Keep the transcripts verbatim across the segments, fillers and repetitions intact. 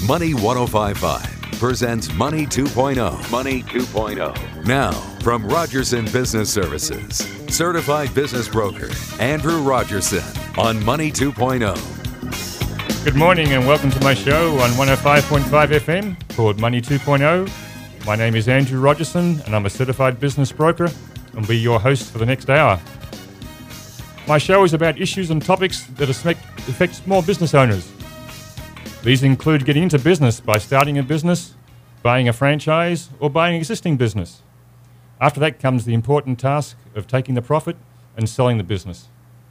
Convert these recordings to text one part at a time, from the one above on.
Money one oh five point five presents Money two point oh. Money two point oh. Now, from Rogerson Business Services, certified business broker Andrew Rogerson on Money two point oh. Good morning and welcome to my show on one oh five point five F M called Money two point oh. My name is Andrew Rogerson and I'm a certified business broker and will be your host for the next hour. My show is about issues and topics that affect small business owners. These include getting into business by starting a business, buying a franchise, or buying an existing business. After that comes the important task of taking the profit and selling the business.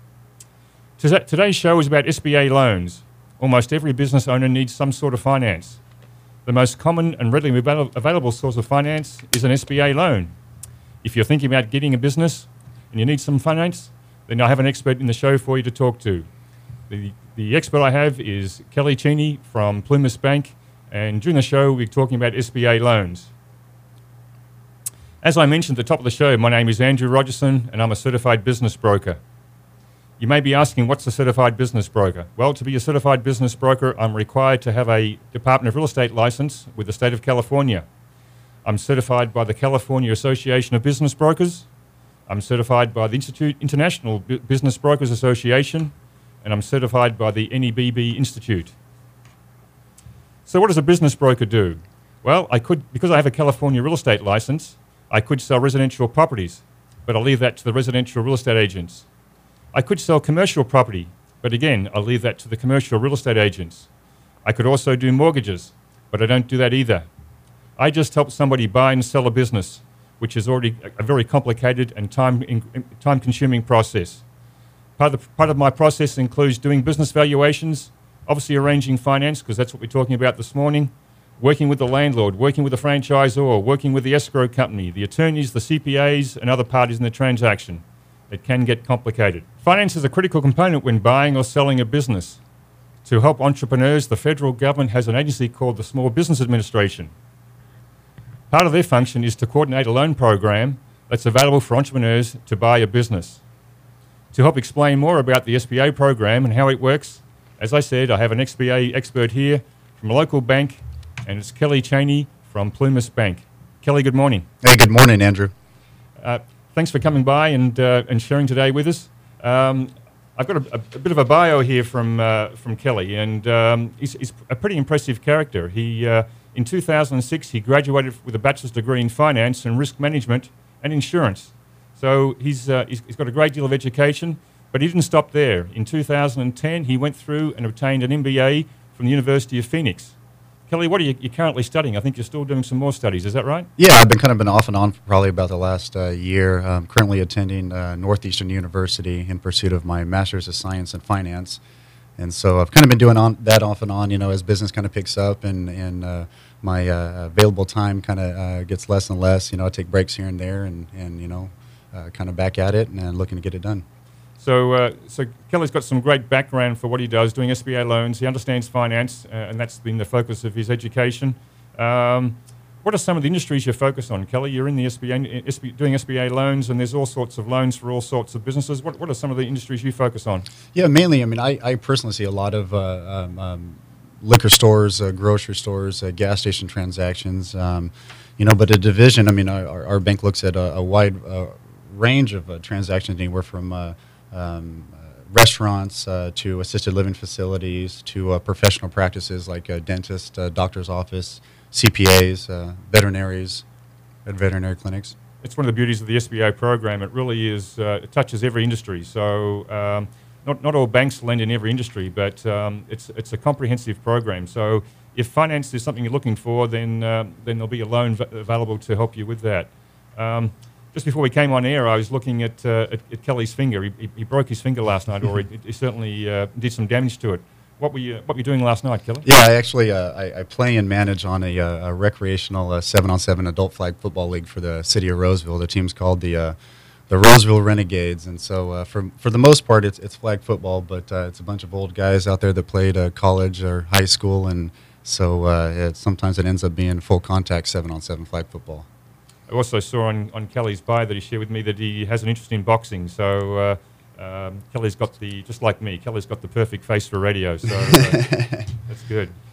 Today's show is about S B A loans. Almost every business owner needs some sort of finance. The most common and readily available source of finance is an S B A loan. If you're thinking about getting a business and you need some finance, then I have an expert in the show for you to talk to. The, the expert I have is Kelly Cheney from Plumas Bank, and during the show we're talking about S B A loans. As I mentioned at the top of the show, my name is Andrew Rogerson and I'm a certified business broker. You may be asking, what's a certified business broker? Well, to be a certified business broker, I'm required to have a Department of Real Estate license with the state of California. I'm certified by the California Association of Business Brokers. I'm certified by the Institute International B- Business Brokers Association, and I'm certified by the N E B B Institute. So what does a business broker do? Well, I could, because I have a California real estate license, I could sell residential properties, but I'll leave that to the residential real estate agents. I could sell commercial property, but again, I'll leave that to the commercial real estate agents. I could also do mortgages, but I don't do that either. I just help somebody buy and sell a business, which is already a very complicated and time in, time-consuming process. Part of, the, part of my process includes doing business valuations, obviously arranging finance, because that's what we're talking about this morning, working with the landlord, working with the franchisor, working with the escrow company, the attorneys, the C P As, and other parties in the transaction. It can get complicated. Finance is a critical component when buying or selling a business. To help entrepreneurs, the federal government has an agency called the Small Business Administration. Part of their function is to coordinate a loan program that's available for entrepreneurs to buy a business. To help explain more about the S B A program and how it works, as I said, I have an S B A expert here from a local bank, and it's Kelly Cheney from Plumas Bank. Kelly, good morning. Hey, good morning, Andrew. Uh, thanks for coming by and uh, and sharing today with us. Um, I've got a, a, a bit of a bio here from uh, from Kelly, and um, he's, he's a pretty impressive character. He uh, in two thousand six, he graduated with a bachelor's degree in finance and risk management and insurance. So he's, uh, he's he's got a great deal of education, but he didn't stop there. In two thousand ten, he went through and obtained an M B A from the University of Phoenix. Kelly, what are you you're currently studying? I think you're still doing some more studies. Is that right? Yeah, I've been kind of been off and on for probably about the last uh, year. I'm currently attending uh, Northeastern University in pursuit of my Master's of Science in Finance. And so I've kind of been doing on that off and on, you know, as business kind of picks up and, and uh, my uh, available time kind of uh, gets less and less. You know, I take breaks here and there and, and you know, uh, kind of back at it and uh, looking to get it done. So uh, so Kelly's got some great background for what he does, doing S B A loans. He understands finance, uh, and that's been the focus of his education. Um, what are some of the industries you focus on, Kelly? You're in the S B A, S B, doing S B A loans, and there's all sorts of loans for all sorts of businesses. What what are some of the industries you focus on? Yeah, mainly, I mean, I, I personally see a lot of uh, um, um, liquor stores, uh, grocery stores, uh, gas station transactions, um, you know, but a division, I mean, our, our bank looks at a, a wide uh, range of uh, transactions, anywhere from uh, um, uh, restaurants uh, to assisted living facilities to uh, professional practices like a dentist, uh, doctor's office, C P As, uh, veterinaries, and veterinary clinics. It's one of the beauties of the S B A program. It really is, uh, it touches every industry. So um, not, not all banks lend in every industry, but um, it's, it's a comprehensive program. So if finance is something you're looking for, then, uh, then there'll be a loan v- available to help you with that. Um, just before we came on air, I was looking at, uh, at, at Kelly's finger. He, he, he broke his finger last night, or he, he certainly uh, did some damage to it. What were you What were you doing last night, Kelly? Yeah, I actually uh, I, I play and manage on a, uh, a recreational uh, seven-on-seven adult flag football league for the city of Roseville. The team's called the uh, the Roseville Renegades, and so uh, for for the most part, it's it's flag football, but uh, it's a bunch of old guys out there that played uh, college or high school, and so uh, it, sometimes it ends up being full contact seven-on-seven flag football. I also saw on, on Kelly's bio that he shared with me that he has an interest in boxing. So uh, um, Kelly's got the, just like me, Kelly's got the perfect face for radio. So uh, that's good.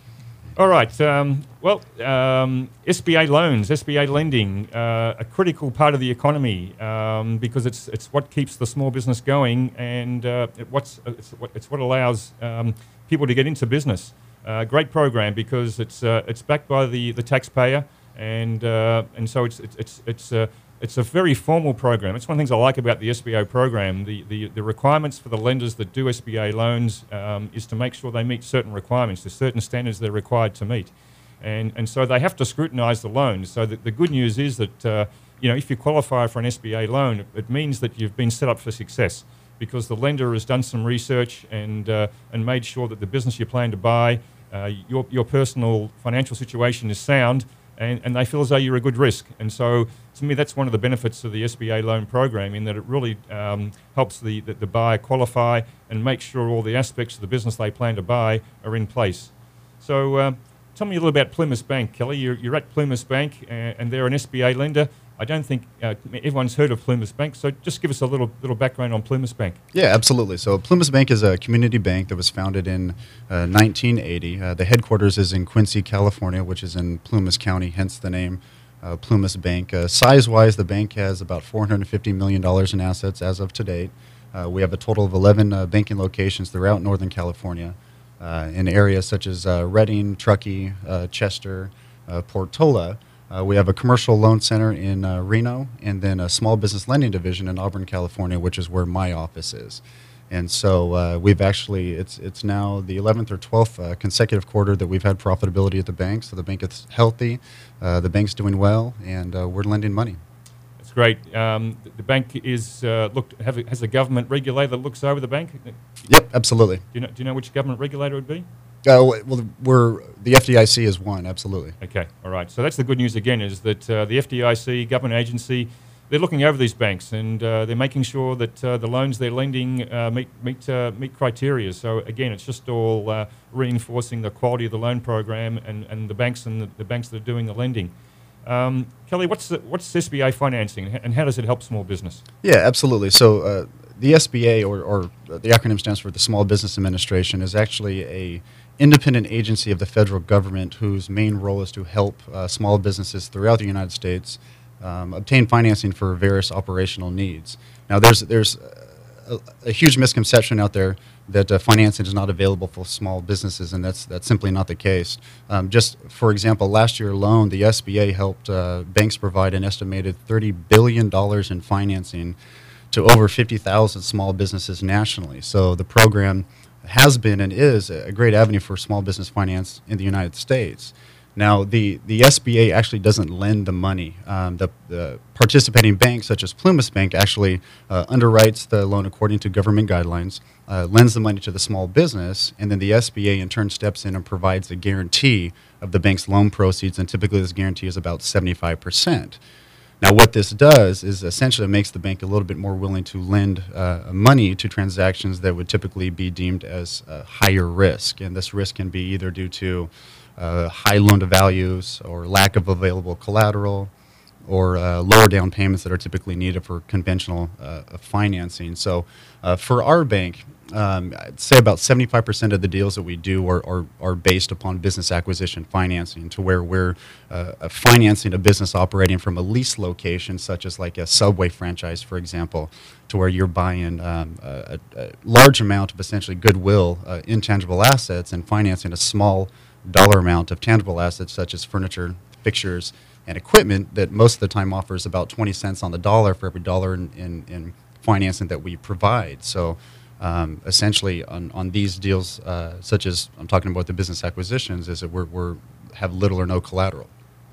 All right. Um, well, um, S B A loans, S B A lending, uh, a critical part of the economy um, because it's it's what keeps the small business going, and uh, it what's it's what it's what allows um, people to get into business. Uh, great program because it's uh, it's backed by the, the taxpayer, and uh, and so it's it's it's it's uh, it's a very formal program. It's one of the things I like about the S B A program. The, the, the requirements for the lenders that do S B A loans um, is to make sure they meet certain requirements. There's certain standards they're required to meet. And, and so they have to scrutinise the loans. So the, the good news is that uh, you know, if you qualify for an S B A loan, it means that you've been set up for success because the lender has done some research and, uh, and made sure that the business you plan to buy, uh, your, your personal financial situation is sound, And, and they feel as though you're a good risk. And so, to me, that's one of the benefits of the S B A loan program in that it really um, helps the, the, the buyer qualify and make sure all the aspects of the business they plan to buy are in place. So, uh, tell me a little about Plumas Bank, Kelly. You're, you're at Plumas Bank, and, and they're an S B A lender. I don't think uh, everyone's heard of Plumas Bank, so just give us a little little background on Plumas Bank. Yeah, absolutely. So Plumas Bank is a community bank that was founded in uh, nineteen eighty. Uh, the headquarters is in Quincy, California, which is in Plumas County, hence the name uh, Plumas Bank. Uh, size-wise, the bank has about four hundred fifty million dollars in assets as of today. Uh, we have a total of eleven uh, banking locations throughout Northern California uh, in areas such as uh, Redding, Truckee, uh, Chester, uh, Portola. Uh, we have a commercial loan center in uh, Reno, and then a small business lending division in Auburn, California, which is where my office is. And so uh, we've actually, it's it's now the eleventh or twelfth uh, consecutive quarter that we've had profitability at the bank. So the bank is healthy, uh, the bank's doing well, and uh, we're lending money. That's great. Um, the, the bank is uh, looked have a, has a government regulator that looks over the bank. Yep, absolutely. Do you know, do you know which government regulator it would be? Uh, well, we're the F D I C is one, absolutely. Okay, all right. So that's the good news again, is that uh, the F D I C, government agency, they're looking over these banks and uh, they're making sure that uh, the loans they're lending uh, meet meet uh, meet criteria. So again, it's just all uh, reinforcing the quality of the loan program and, and the banks and the, the banks that are doing the lending. Um, Kelly, what's the, what's S B A financing and how does it help small business? Yeah, absolutely. So uh, the S B A, or, or the acronym stands for the Small Business Administration, is actually a independent agency of the federal government whose main role is to help uh, small businesses throughout the United States um, obtain financing for various operational needs. Now, there's there's a, a huge misconception out there that uh, financing is not available for small businesses, and that's that's simply not the case. Um, just for example, last year alone, the S B A helped uh, banks provide an estimated thirty billion dollars in financing to over fifty thousand small businesses nationally. So the program has been and is a great avenue for small business finance in the United States. Now, the, the S B A actually doesn't lend the money. Um, the, the participating bank, such as Plumas Bank, actually uh, underwrites the loan according to government guidelines, uh, lends the money to the small business, and then the S B A in turn steps in and provides a guarantee of the bank's loan proceeds, and typically this guarantee is about seventy-five percent. Now, what this does is essentially makes the bank a little bit more willing to lend uh, money to transactions that would typically be deemed as uh, higher risk. And this risk can be either due to uh, high loan-to-values or lack of available collateral or uh, lower down payments that are typically needed for conventional uh, financing. So uh, for our bank, um, I'd say about seventy-five percent of the deals that we do are, are, are based upon business acquisition financing, to where we're uh, financing a business operating from a lease location, such as like a Subway franchise, for example, to where you're buying um, a, a large amount of essentially goodwill, uh, intangible assets, and financing a small dollar amount of tangible assets, such as furniture, fixtures, and equipment that most of the time offers about twenty cents on the dollar for every dollar in, in, in financing that we provide. So um, essentially on, on these deals, uh, such as I'm talking about the business acquisitions, is that we're, we're have little or no collateral.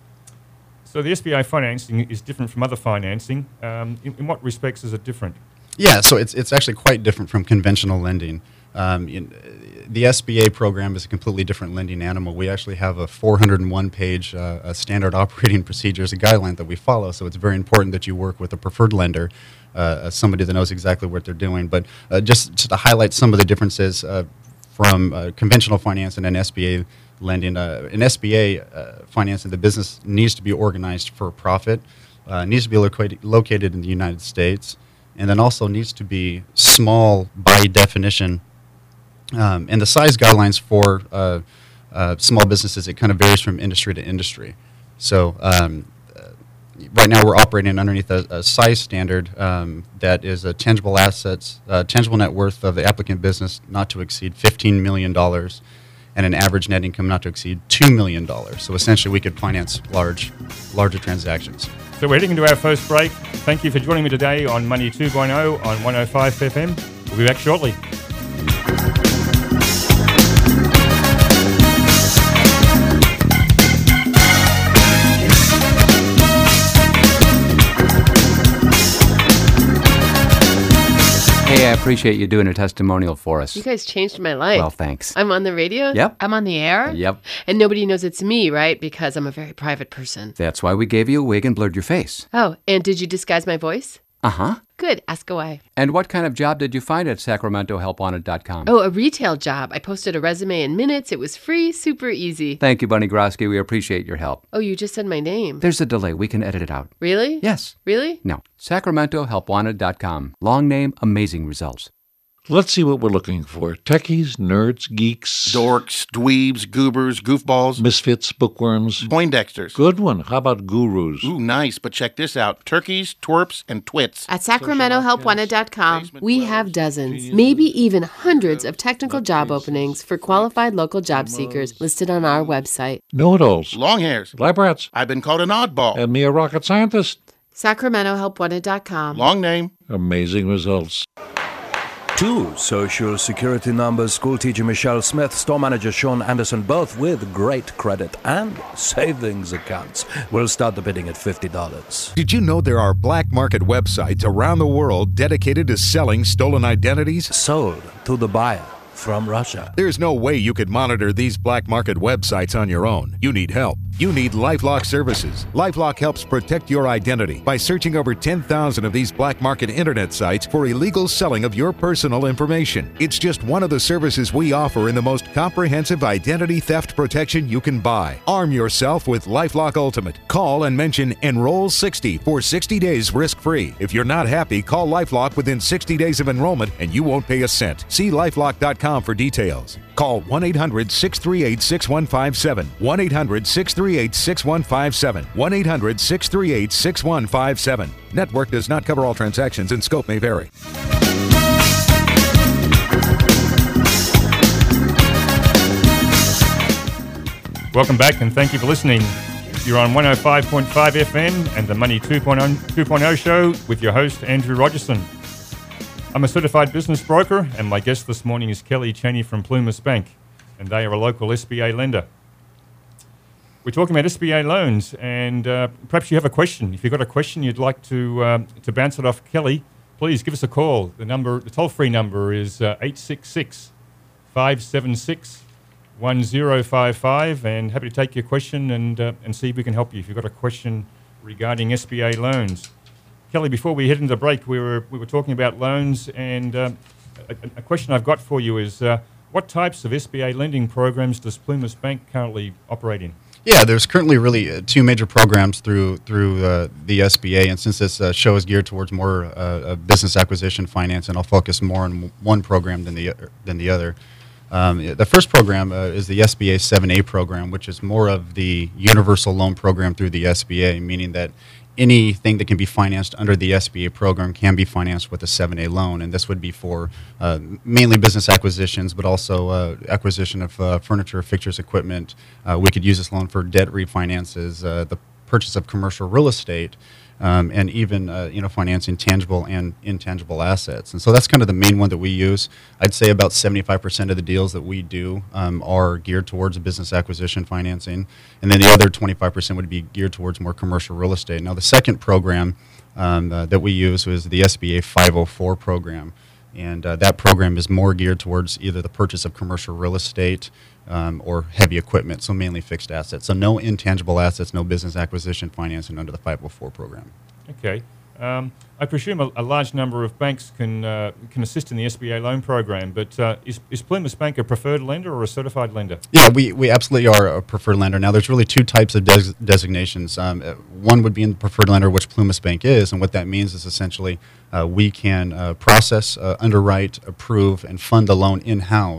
So the S B A financing is different from other financing. Um, in, in what respects is it different? Yeah, so it's it's actually quite different from conventional lending. Um, in, the S B A program is a completely different lending animal. We actually have a four hundred one page uh, a standard operating procedures, a guideline that we follow. So it's very important that you work with a preferred lender, uh, somebody that knows exactly what they're doing. But uh, just, just to highlight some of the differences uh, from uh, conventional finance and an S B A lending, uh, an S B A uh, financing, the business needs to be organized for profit, uh, needs to be located located in the United States, and then also needs to be small by definition. Um, and the size guidelines for uh, uh, small businesses, it kind of varies from industry to industry. So um, uh, right now we're operating underneath a, a size standard um, that is a tangible assets, uh, tangible net worth of the applicant business not to exceed fifteen million dollars and an average net income not to exceed two million dollars. So essentially we could finance large, larger transactions. So we're heading into our first break. Thank you for joining me today on Money two point oh on one oh five F M. We'll be back shortly. Hey, I appreciate you doing a testimonial for us. You guys changed my life. Well, thanks. I'm on the radio. Yep. I'm on the air. Yep. And nobody knows it's me, right? Because I'm a very private person. That's why we gave you a wig and blurred your face. Oh, and did you disguise my voice? Uh-huh. Good. Ask away. And what kind of job did you find at Sacramento Help Wanted dot com? Oh, a retail job. I posted a resume in minutes. It was free, super easy. Thank you, Bunny Grosky. We appreciate your help. Oh, you just said my name. There's a delay. We can edit it out. Really? Yes. Really? No. Sacramento Help Wanted dot com. Long name, amazing results. Let's see what we're looking for. Techies, nerds, geeks, Dorks, dweebs, goobers, goofballs, misfits, bookworms. Poindexters. Good one. How about gurus? Ooh, nice, but check this out. Turkeys, twerps, and twits. At Sacramento Help Wanted dot com, we have dozens, maybe even hundreds of technical job openings for qualified local job seekers listed on our website. Know-it-alls. Long hairs. Lab rats. I've been called an oddball. And me a rocket scientist. Sacramento Help Wanted dot com. Long name. Amazing results. Two Social Security numbers, school teacher Michelle Smith, store manager Sean Anderson, both with great credit and savings accounts. We'll start the bidding at fifty dollars. Did you know there are black market websites around the world dedicated to selling stolen identities? Sold to the buyer from Russia. There's no way you could monitor these black market websites on your own. You need help. You need LifeLock services. LifeLock helps protect your identity by searching over ten thousand of these black market internet sites for illegal selling of your personal information. It's just one of the services we offer in the most comprehensive identity theft protection you can buy. Arm yourself with LifeLock Ultimate. Call and mention Enroll sixty for sixty days risk-free. If you're not happy, call LifeLock within sixty days of enrollment and you won't pay a cent. See lifelock dot com for details. Call one eight hundred six three eight six one five seven. one eight hundred six three eight six one five seven. one eight hundred six three eight six one five seven. Network does not cover all transactions and scope may vary. Welcome back and thank you for listening. You're on one oh five point five F M and the Money two point oh show with your host, Andrew Rogerson. I'm a certified business broker, and my guest this morning is Kelly Cheney from Plumas Bank, and they are a local S B A lender. We're talking about S B A loans, and uh, perhaps you have a question. If you've got a question you'd like to uh, to bounce it off Kelly, please give us a call. The number, the toll-free number is uh, eight six six, five seven six, one zero five five, and happy to take your question and uh, and see if we can help you if you've got a question regarding S B A loans. Kelly, before we head into the break, we were we were talking about loans, and uh, a, a question I've got for you is, uh, what types of S B A lending programs does Plumas Bank currently operate in? Yeah, there's currently really uh, two major programs through through uh, the S B A, and since this uh, show is geared towards more uh, uh, business acquisition finance, and I'll focus more on one program than the than the other. Um, the first program uh, is the S B A seven A program, which is more of the universal loan program through the S B A, meaning that anything that can be financed under the S B A program can be financed with a seven A loan, and this would be for uh, mainly business acquisitions, but also uh, acquisition of uh, furniture, fixtures, equipment. Uh, we could use this loan for debt refinances, uh, the purchase of commercial real estate, um, and even uh, you know financing tangible and intangible assets. And so that's kind of the main one that we use. I'd say about seventy-five percent of the deals that we do um, are geared towards business acquisition financing, and then the other twenty-five percent would be geared towards more commercial real estate. Now the second program um, uh, that we use was the S B A five oh four program, and uh, that program is more geared towards either the purchase of commercial real estate Um, or heavy equipment, so mainly fixed assets. So no intangible assets, no business acquisition financing under the five oh four program. Okay. Um, I presume a, a large number of banks can uh, can assist in the S B A loan program, but uh, is, is Plumas Bank a preferred lender or a certified lender? Yeah, we, we absolutely are a preferred lender. Now, there's really two types of des- designations. Um, uh, one would be in the preferred lender, which Plumas Bank is, and what that means is essentially uh, we can uh, process, uh, underwrite, approve, and fund the loan in-house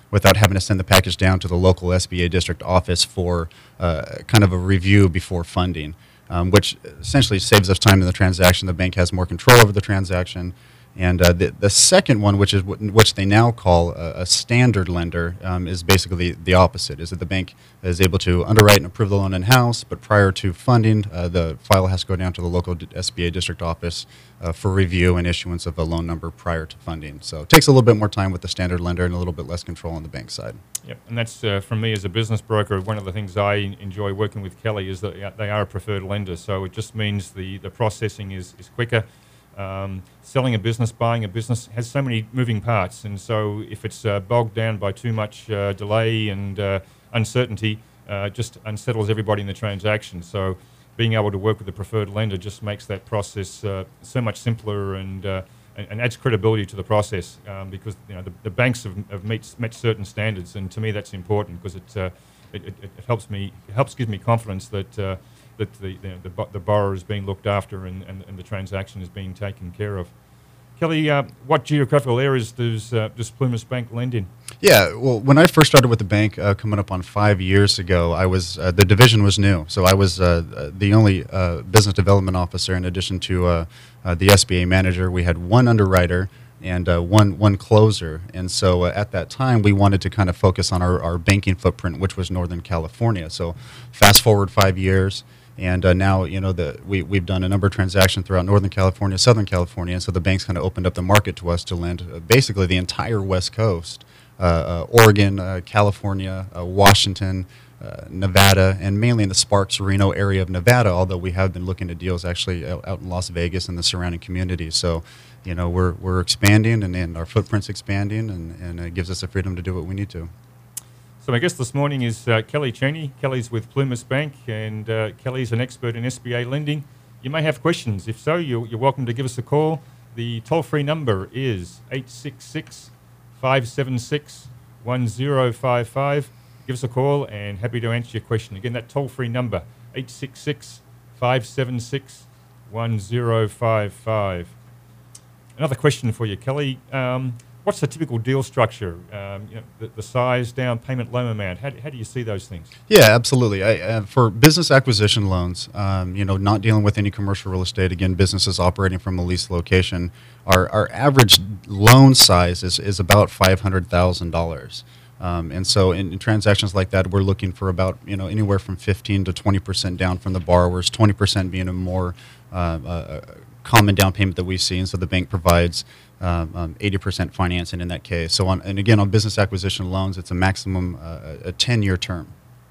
without having to send the package down to the local S B A district office for uh, kind of a review before funding, um, which essentially saves us time in the transaction. The bank has more control over the transaction. And uh, the, the second one, which is w- which they now call a, a standard lender, um, is basically the, the opposite, is that the bank is able to underwrite and approve the loan in-house, but prior to funding, uh, the file has to go down to the local d- S B A district office uh, for review and issuance of a loan number prior to funding. So it takes a little bit more time with the standard lender and a little bit less control on the bank side. Yep, and that's, uh, from me as a business broker, one of the things I enjoy working with Kelly is that they are a preferred lender, so it just means the, the processing is, is quicker. Um, selling a business, buying a business has so many moving parts, and so if it's uh, bogged down by too much uh, delay and uh, uncertainty, uh, it just unsettles everybody in the transaction. So being able to work with the preferred lender just makes that process uh, so much simpler and, uh, and and adds credibility to the process, um, because you know the, the banks have, have met, met certain standards, and to me that's important because it, uh, it, it it helps me it helps give me confidence that. Uh, that the, the, the, the borrower is being looked after and, and, and the transaction is being taken care of. Kelly, uh, what geographical areas does, uh, does Plumas Bank lend in? Yeah, well, when I first started with the bank, uh, coming up on five years ago, I was uh, the division was new, so I was uh, the only uh, business development officer. In addition to uh, uh, the S B A manager, we had one underwriter and uh, one one closer. And so uh, at that time, we wanted to kind of focus on our, our banking footprint, which was Northern California. So fast forward five years. And uh, now, you know, the, we, we've done a number of transactions throughout Northern California, Southern California, and so the bank's kind of opened up the market to us to lend uh, basically the entire West Coast, uh, uh, Oregon, uh, California, uh, Washington, uh, Nevada, and mainly in the Sparks-Reno area of Nevada, although we have been looking at deals actually out, out in Las Vegas and the surrounding communities. So, you know, we're, we're expanding, and, and our footprint's expanding, and, and it gives us the freedom to do what we need to. So my guest this morning is uh, Kelly Cheney. Kelly's with Plumas Bank, and uh, Kelly's an expert in S B A lending. You may have questions. If so, you're, you're welcome to give us a call. The toll-free number is eight six six, five seven six, one zero five five. Give us a call, and happy to answer your question. Again, that toll-free number, eight six six, five seven six, one zero five five. Another question for you, Kelly. Um, What's the typical deal structure? Um, you know, the, the size, down payment, loan amount. How, how do you see those things? Yeah, absolutely. I, uh, for business acquisition loans, um, you know, not dealing with any commercial real estate. Again, businesses operating from a leased location. Our our average loan size is, is about five hundred thousand dollars. Um, and so in, in transactions like that, we're looking for about, you know, anywhere from fifteen to twenty percent down from the borrowers, twenty percent being a more uh, uh, common down payment that we see, and so the bank provides um, um, eighty percent financing in that case. So on, and again, on business acquisition loans, it's a maximum uh, a ten-year term.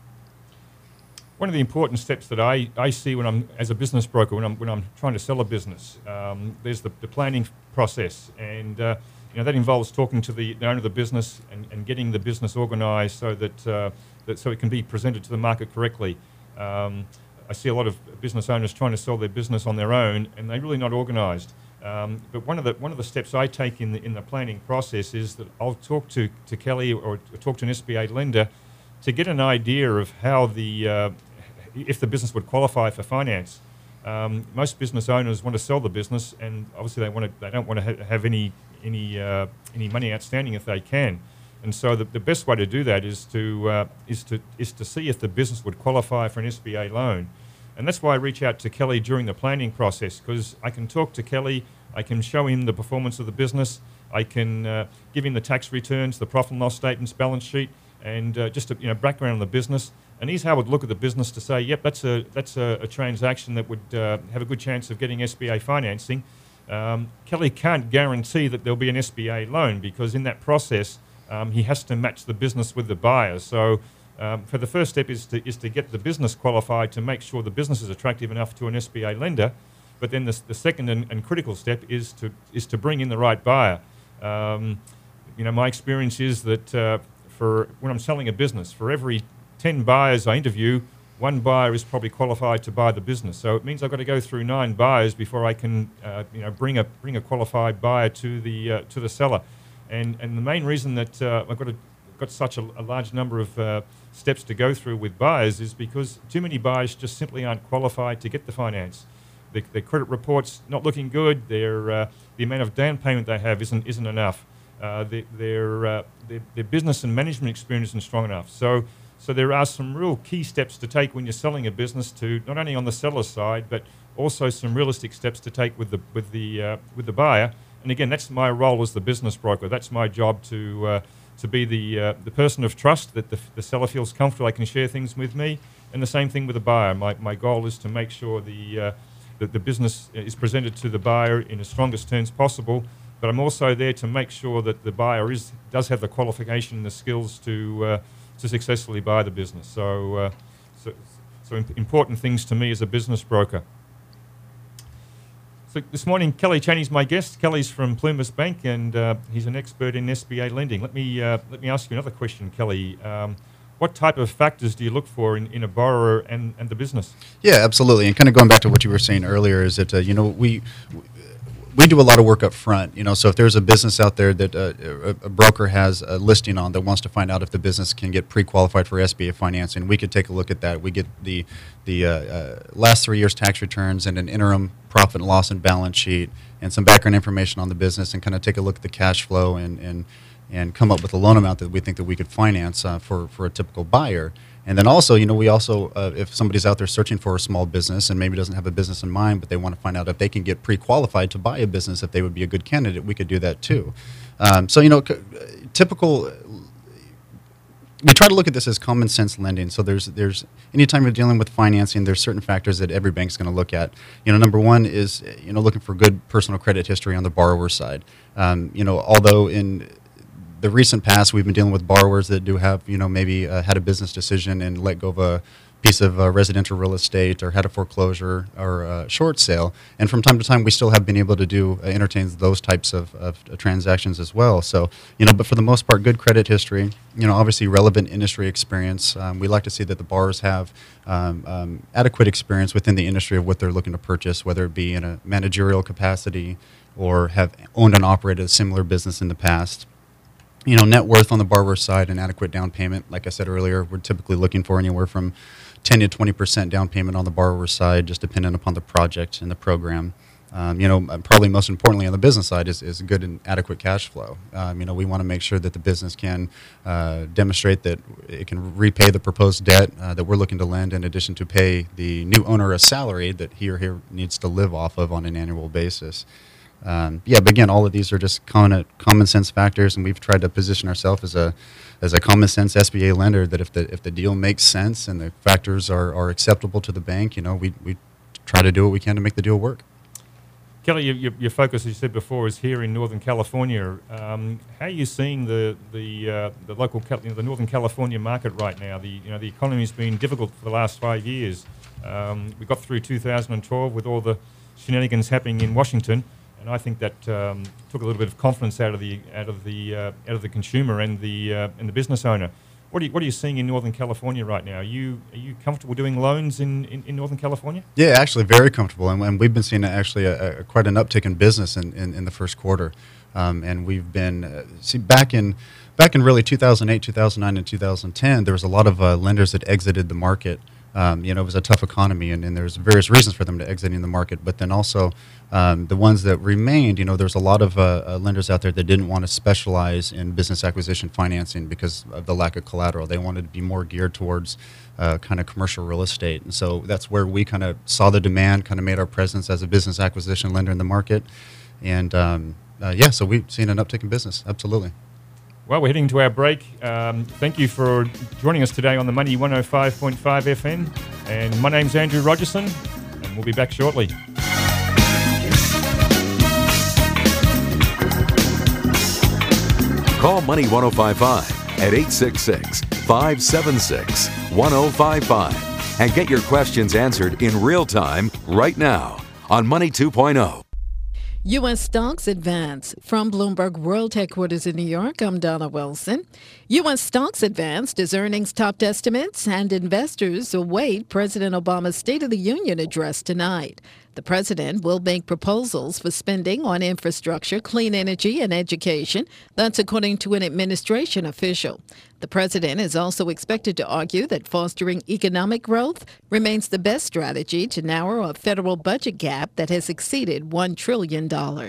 One of the important steps that I, I see when I'm as a business broker when I'm when I'm trying to sell a business, um, there's the, the planning process, and uh, you know that involves talking to the, the owner of the business and, and getting the business organised so that uh, that so it can be presented to the market correctly. Um, I see a lot of business owners trying to sell their business on their own, and they're really not organised. Um, but one of the one of the steps I take in the in the planning process is that I'll talk to, to Kelly or talk to an S B A lender to get an idea of how the uh, if the business would qualify for finance. Um, most business owners want to sell the business, and obviously they want to they don't want to ha- have any any uh, any money outstanding if they can. And so the, the best way to do that is to uh, is to is to see if the business would qualify for an S B A loan. And that's why I reach out to Kelly during the planning process, because I can talk to Kelly, I can show him the performance of the business, I can uh, give him the tax returns, the profit and loss statements, balance sheet, and uh, just a you know background on the business. And he's able to look at the business to say, yep, that's a that's a, a transaction that would uh, have a good chance of getting S B A financing. Um, Kelly can't guarantee that there'll be an S B A loan, because in that process um, he has to match the business with the buyer. So um, for the first step is to is to get the business qualified to make sure the business is attractive enough to an S B A lender. But then the, the second and, and critical step is to is to bring in the right buyer. Um, you know, my experience is that uh, for when I'm selling a business, for every ten buyers I interview, one buyer is probably qualified to buy the business. So it means I've got to go through nine buyers before I can, uh, you know, bring a bring a qualified buyer to the uh, to the seller. And and the main reason that uh, I've got a, got such a, a large number of uh, steps to go through with buyers is because too many buyers just simply aren't qualified to get the finance. Their, their credit report's not looking good. Their uh, the amount of down payment they have isn't isn't enough. uh, their their, uh, their their business and management experience isn't strong enough. So so there are some real key steps to take when you're selling a business, to not only on the seller's side, but also some realistic steps to take with the with the uh, with the buyer. And again, that's my role as the business broker. That's my job to uh, to be the uh, the person of trust, that the, the seller feels comfortable they can share things with me, and the same thing with the buyer. My my goal is to make sure the uh, that the business is presented to the buyer in the strongest terms possible. But I'm also there to make sure that the buyer is does have the qualification and the skills to uh, to successfully buy the business. So, uh, so, so imp- important things to me as a business broker. So this morning, Kelly Chaney's my guest. Kelly's from Plumas Bank, and uh, he's an expert in S B A lending. Let me uh, let me ask you another question, Kelly. Um, what type of factors do you look for in, in a borrower and, and the business? Yeah, absolutely. And kind of going back to what you were saying earlier, is that uh, you know we. We do a lot of work up front, you know. So if there's a business out there that uh, a, a broker has a listing on that wants to find out if the business can get pre-qualified for S B A financing, we could take a look at that. We get the the uh, uh, last three years tax returns and an interim profit and loss and balance sheet and some background information on the business, and kind of take a look at the cash flow and and and come up with a loan amount that we think that we could finance uh, for for a typical buyer. And then also, you know, we also, uh, if somebody's out there searching for a small business and maybe doesn't have a business in mind, but they want to find out if they can get pre-qualified to buy a business, if they would be a good candidate, we could do that too. Um, so, you know, c- typical, we try to look at this as common sense lending. So there's, there's anytime you're dealing with financing, there's certain factors that every bank's going to look at. You know, number one is, you know, looking for good personal credit history on the borrower side. Um, you know, although in the recent past, we've been dealing with borrowers that do have, you know, maybe uh, had a business decision and let go of a piece of uh, residential real estate, or had a foreclosure or a short sale. And from time to time, we still have been able to do uh, entertain those types of, of uh, transactions as well. So, you know, but for the most part, good credit history, you know, obviously relevant industry experience. Um, we like to see that the borrowers have um, um, adequate experience within the industry of what they're looking to purchase, whether it be in a managerial capacity or have owned and operated a similar business in the past. You know, net worth on the borrower side and adequate down payment. Like I said earlier, we're typically looking for anywhere from ten to twenty percent down payment on the borrower side, just dependent upon the project and the program. Um, you know, probably most importantly on the business side is, is good and adequate cash flow. Um, you know, we want to make sure that the business can uh, demonstrate that it can repay the proposed debt uh, that we're looking to lend, in addition to pay the new owner a salary that he or her needs to live off of on an annual basis. Um, yeah, but again, all of these are just common, common sense factors, and we've tried to position ourselves as a as a common sense S B A lender. That if the if the deal makes sense and the factors are, are acceptable to the bank, you know, we we try to do what we can to make the deal work. Kelly, your, your, your focus, as you said before, is here in Northern California. Um, how are you seeing the the uh, the local you know, the Northern California market right now? The you know the economy's been difficult for the last five years. Um, we got through two thousand twelve with all the shenanigans happening in Washington. And I think that um, took a little bit of confidence out of the out of the uh, out of the consumer and the uh, and the business owner. What are you, what are you seeing in Northern California right now? Are you are you comfortable doing loans in, in, in Northern California? Yeah, actually, very comfortable, and, and we've been seeing actually a, a, quite an uptick in business in, in, in the first quarter. Um, and we've been uh, see back in back in really two thousand eight, two thousand nine, and two thousand ten. There was a lot of uh, lenders that exited the market. Um, you know, it was a tough economy, and, and there's various reasons for them to exiting the market. But then also, um, the ones that remained, you know, there's a lot of uh, uh, lenders out there that didn't want to specialize in business acquisition financing because of the lack of collateral. They wanted to be more geared towards uh, kind of commercial real estate. And so that's where we kind of saw the demand, kind of made our presence as a business acquisition lender in the market. And, um, uh, yeah, so we've seen an uptick in business, absolutely. Well, we're heading to our break. Um, thank you for joining us today on the Money one oh five point five F M. And my name's Andrew Rogerson, and we'll be back shortly. Call Money one oh five point five at eight six six, five seven six, one oh five five and get your questions answered in real time right now on Money two point oh. U S stocks advance. From Bloomberg World Headquarters in New York, I'm Donna Wilson. U S stocks advanced as earnings topped estimates, and investors await President Obama's State of the Union address tonight. The president will make proposals for spending on infrastructure, clean energy, and education. That's according to an administration official. The president is also expected to argue that fostering economic growth remains the best strategy to narrow a federal budget gap that has exceeded one trillion dollars.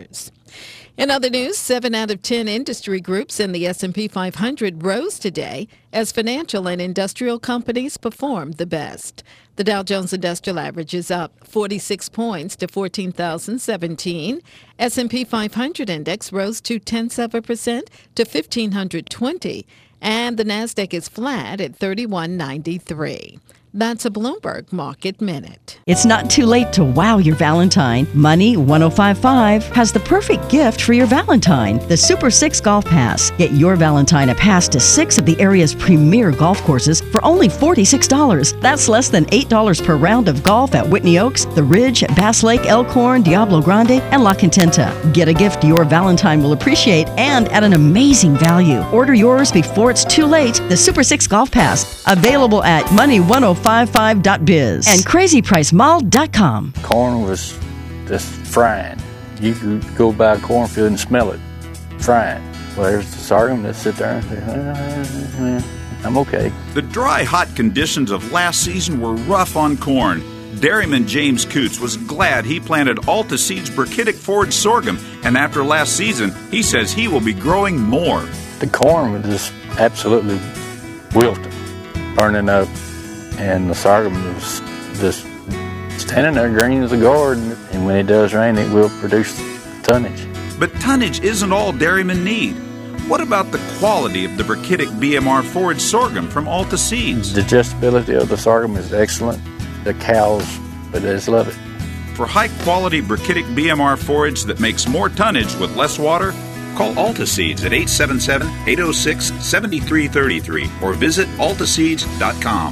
In other news, seven out of ten industry groups in the S and P five hundred rose today as financial and industrial companies performed the best. The Dow Jones Industrial Average is up forty-six points to fourteen thousand seventeen. S and P five hundred Index rose two tenths of a percent to fifteen twenty. And the NASDAQ is flat at thirty-one ninety-three. That's a Bloomberg Market Minute. It's not too late to wow your Valentine. Money ten fifty-five has the perfect gift for your Valentine, the Super six Golf Pass. Get your Valentine a pass to six of the area's premier golf courses for only forty-six dollars. That's less than eight dollars per round of golf at Whitney Oaks, The Ridge, Bass Lake, Elkhorn, Diablo Grande, and La Contenta. Get a gift your Valentine will appreciate and at an amazing value. Order yours before it's too late. The Super six Golf Pass, available at money ten fifty-five dot biz and crazy price mall dot com. Corn was just frying. You could go by a cornfield and smell it frying. Well, there's the sorghum that sit there and say, ah, I'm okay. The dry, hot conditions of last season were rough on corn. Dairyman James Coots was glad he planted Alta Seeds Burkitic Forage sorghum, and after last season, he says he will be growing more. The corn was just absolutely wilting, burning up. And the sorghum is just standing there green as a gourd, and when it does rain, it will produce tonnage. But tonnage isn't all dairymen need. What about the quality of the Burkitic B M R forage sorghum from Alta Seeds? The digestibility of the sorghum is excellent. The cows, but they just love it. For high-quality Burkitic B M R forage that makes more tonnage with less water, call Alta Seeds at eight seven seven, eight oh six, seven three three three or visit alta seeds dot com.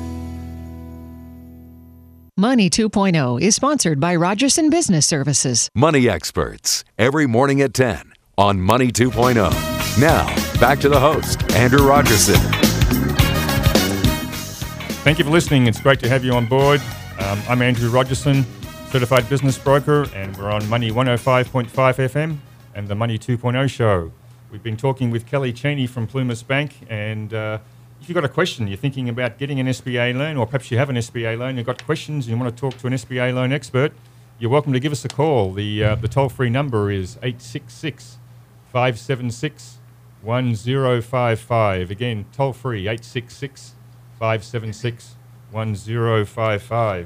Money two point oh is sponsored by Rogerson Business Services. Money Experts, every morning at ten on Money two point oh. Now, back to the host, Andrew Rogerson. Thank you for listening. It's great to have you on board. Um, I'm Andrew Rogerson, Certified Business Broker, and we're on Money one oh five point five F M and the Money two point oh show. We've been talking with Kelly Cheney from Plumas Bank, and uh, if you've got a question, you're thinking about getting an S B A loan, or perhaps you have an S B A loan, you've got questions, and you want to talk to an S B A loan expert, you're welcome to give us a call. The uh, the toll-free number is eight six six, five seven six, one zero five five. Again, toll-free, eight six six, five seven six, one zero five five.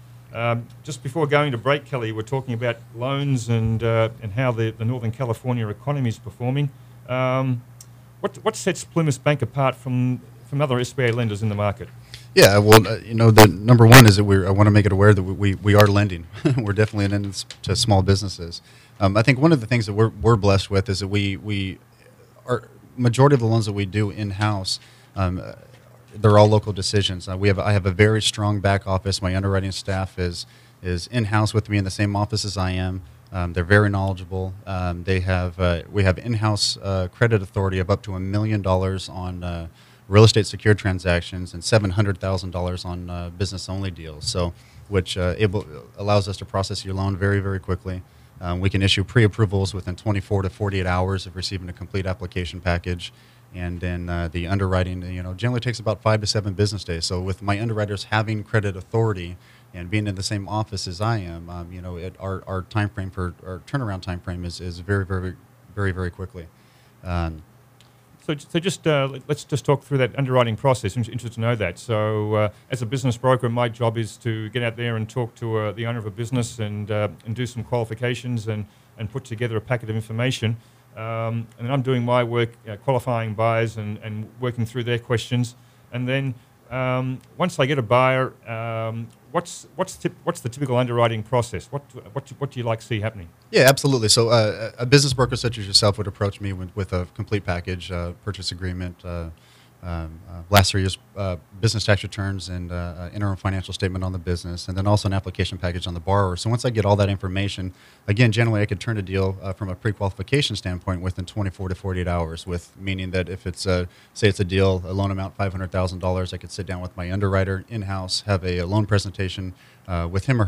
Um, just before going to break, Kelly, we're talking about loans and uh, and how the, the Northern California economy is performing. Um, what what sets Plumas Bank apart from from other S B A lenders in the market? Yeah, well, uh, you know, the number one is that we I want to make it aware that we, we, we are lending. We're definitely lending to small businesses. Um, I think one of the things that we're we're blessed with is that we we are majority of the loans that we do in house. Um, uh, they're all local decisions. Uh, we have I have a very strong back office. My underwriting staff is is in house with me in the same office as I am. Um, they're very knowledgeable. Um, they have uh, we have in-house uh, credit authority of up to a million dollars on uh, real estate secured transactions and seven hundred thousand dollars on uh, business-only deals. So, which uh, able allows us to process your loan very, very quickly. Um, we can issue pre-approvals within twenty-four to forty-eight hours of receiving a complete application package, and then uh, the underwriting, you know, generally takes about five to seven business days. So, with my underwriters having credit authority and being in the same office as I am, um, you know, it, our our time frame for our turnaround time frame is, is very, very, very, very quickly. Um, So, so just uh, let's just talk through that underwriting process. I'm interested to know that. So, uh, as a business broker, my job is to get out there and talk to uh, the owner of a business and uh, and do some qualifications and, and put together a packet of information. Um, and then I'm doing my work, uh, qualifying buyers and, and working through their questions. And then um, once I get a buyer, um, what's what's tip, what's the typical underwriting process? What what what do you like to see happening? Yeah, absolutely. So uh, a business broker such as yourself would approach me with, with a complete package, uh, purchase agreement, uh, um, uh, last three years uh, business tax returns, and uh, uh, interim financial statement on the business, and then also an application package on the borrower. So once I get all that information, again, generally I could turn a deal uh, from a pre-qualification standpoint within twenty-four to forty-eight hours, with meaning that if it's, a, say it's a deal, a loan amount five hundred thousand dollars, I could sit down with my underwriter in-house, have a, a loan presentation uh, with him or her,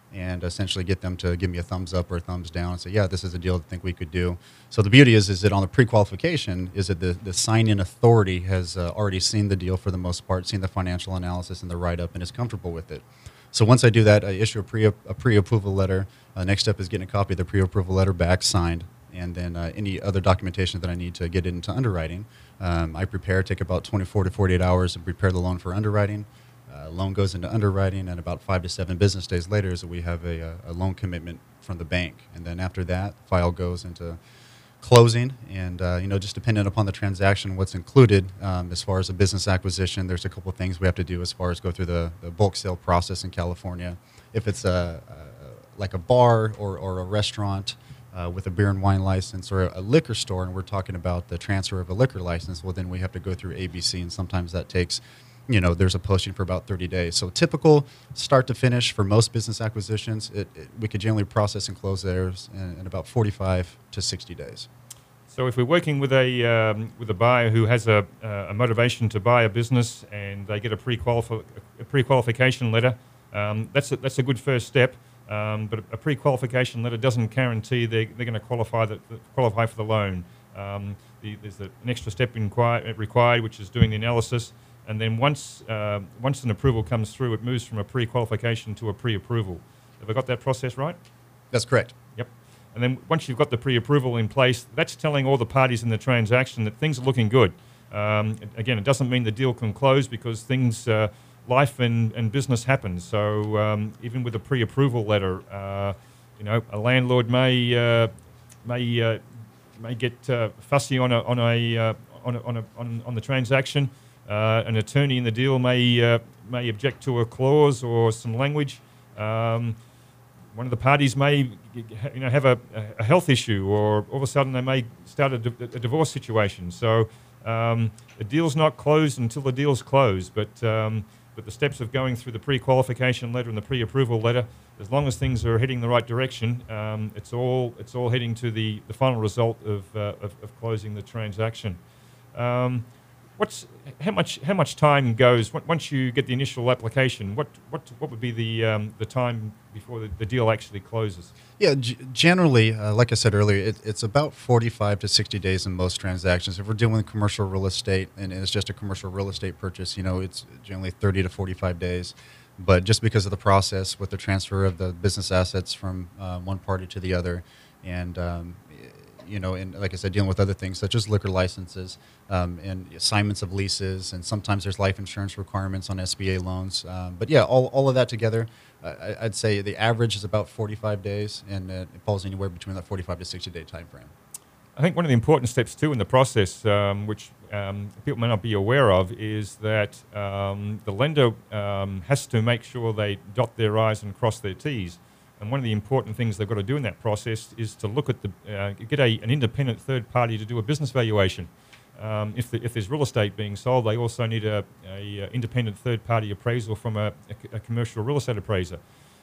and essentially get them to give me a thumbs up or a thumbs down and say, yeah, this is a deal I think we could do. So the beauty is is that on the pre-qualification is that the, the sign-in authority has uh, already seen the deal for the most part, seen the financial analysis and the write-up, and is comfortable with it. So once I do that, I issue a, pre, a pre-approval letter. Uh, next step is getting a copy of the pre-approval letter back, signed, and then uh, any other documentation that I need to get it into underwriting. Um, I prepare, take about twenty-four to forty-eight hours and prepare the loan for underwriting. Uh, loan goes into underwriting, and about five to seven business days later is that we have a, a loan commitment from the bank. And then after that, the file goes into closing, and uh, you know, just dependent upon the transaction, what's included um, as far as a business acquisition. There's a couple of things we have to do as far as go through the, the bulk sale process in California. If it's a, a like a bar or, or a restaurant uh, with a beer and wine license, or a, a liquor store, and we're talking about the transfer of a liquor license, well, then we have to go through A B C, and sometimes that takes, you know, there's a posting for about thirty days. So typical start to finish for most business acquisitions, it, it, we could generally process and close theirs in, in about forty-five to sixty days. So if we're working with a um, with a buyer who has a, uh, a motivation to buy a business and they get a pre-qualifi- a pre-qualification letter, um, that's a, that's a good first step. Um, but a pre-qualification letter doesn't guarantee they're, they're going to qualify the, qualify for the loan. Um, the, there's a, an extra step inquir- required, which is doing the analysis. And then once uh, once an approval comes through, it moves from a pre-qualification to a pre-approval. Have I got that process right? That's correct. Yep. And then once you've got the pre-approval in place, that's telling all the parties in the transaction that things are looking good. Um, again, it doesn't mean the deal can close, because things, uh, life and, and business happens. So um, even with a pre-approval letter, uh, you know, a landlord may uh, may uh, may get uh, fussy on a on a uh, on a, on, a, on on the transaction. Uh, an attorney in the deal may uh, may object to a clause or some language. Um, one of the parties may, you know, have a, a health issue, or all of a sudden they may start a, di- a divorce situation. So um, the deal's not closed until the deal's closed. But um, but the steps of going through the pre-qualification letter and the pre-approval letter, as long as things are heading the right direction, um, it's all it's all heading to the, the final result of, uh, of of closing the transaction. Um, What's how much how much time goes once you get the initial application? What what what would be the um, the time before the, the deal actually closes? Yeah, g- generally, uh, like I said earlier, it, it's about forty-five to sixty days in most transactions. If we're dealing with commercial real estate and it's just a commercial real estate purchase, you know, it's generally thirty to forty-five days. But just because of the process with the transfer of the business assets from uh, one party to the other, and um, you know, and like I said, dealing with other things such as liquor licenses um, and assignments of leases, and sometimes there's life insurance requirements on S B A loans. Um, but yeah, all, all of that together, uh, I, I'd say the average is about forty-five days, and uh, it falls anywhere between that forty-five to sixty day time frame. I think one of the important steps too in the process, um, which um, people may not be aware of, is that um, the lender um, has to make sure they dot their I's and cross their T's. And one of the important things they've got to do in that process is to look at the uh, get a, an independent third party to do a business valuation. Um, if, the, if there's real estate being sold, they also need a, a, a independent third party appraisal from a, a, a commercial real estate appraiser.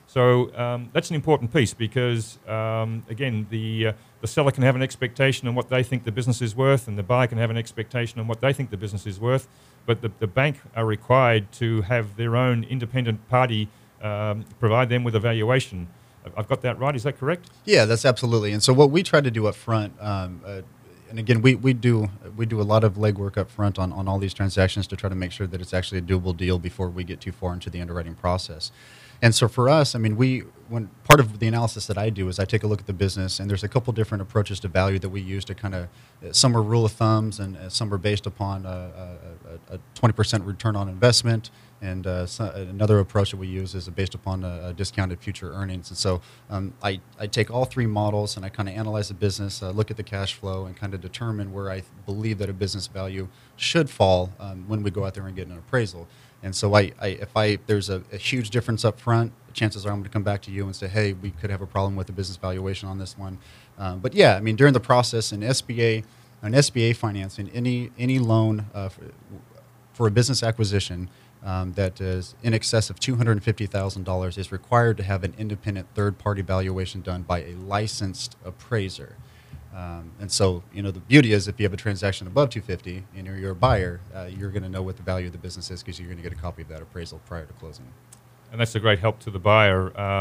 So um, that's an important piece, because um, again, the uh, the seller can have an expectation on what they think the business is worth, and the buyer can have an expectation on what they think the business is worth. But the, the bank are required to have their own independent party um, provide them with a valuation. I've got that right. Is that correct? Yeah, that's absolutely. And so what we try to do up front, um, uh, and again, we, we do we do a lot of legwork up front on, on all these transactions to try to make sure that it's actually a doable deal before we get too far into the underwriting process. And so for us, I mean, we when part of the analysis that I do is I take a look at the business, and there's a couple different approaches to value that we use to kind of, some are rule of thumbs, and uh, some are based upon a, a, a twenty percent return on investment. And uh, so another approach that we use is based upon a, a discounted future earnings. And so um, I, I take all three models, and I kind of analyze the business, uh, look at the cash flow, and kind of determine where I th- believe that a business value should fall um, when we go out there and get an appraisal. And so I, I if I there's a, a huge difference up front, chances are I'm going to come back to you and say, hey, we could have a problem with the business valuation on this one. Um, but yeah, I mean, during the process in S B A, an S B A financing, any any loan uh, for, for a business acquisition, Um, that is in excess of two hundred fifty thousand dollars is required to have an independent third-party valuation done by a licensed appraiser. Um, and so, you know, the beauty is if you have a transaction above two hundred fifty thousand dollars and you're a buyer, uh, you're going to know what the value of the business is, because you're going to get a copy of that appraisal prior to closing. And that's a great help to the buyer. Um,